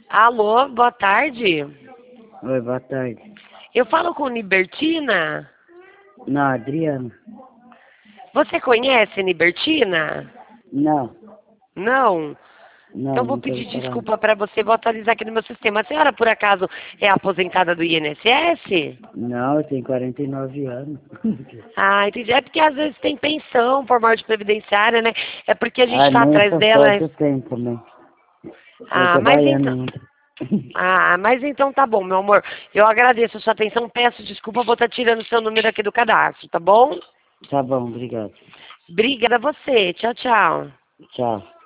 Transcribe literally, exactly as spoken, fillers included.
Alô, boa tarde. Oi, boa tarde. Eu falo com Nibertina? Não, Adriana. Você conhece Nibertina? Não, Não? não, Então vou não tô pedir falando. desculpa para você, vou atualizar aqui no meu sistema. A senhora, por acaso, é aposentada do I N S S? Não, eu tenho quarenta e nove anos. Ah, entendi. É porque às vezes tem pensão por morte previdenciária, né? É porque a gente Ah, está nem atrás essa dela. sorte eu tenho também. Estou Ah, mas trabalhando então. ainda. Ah, mas então tá bom, meu amor. Eu agradeço a sua atenção, peço desculpa, vou estar tirando seu número aqui do cadastro, tá bom? Tá bom, obrigado. Obrigada a você. Tchau, tchau. Tchau.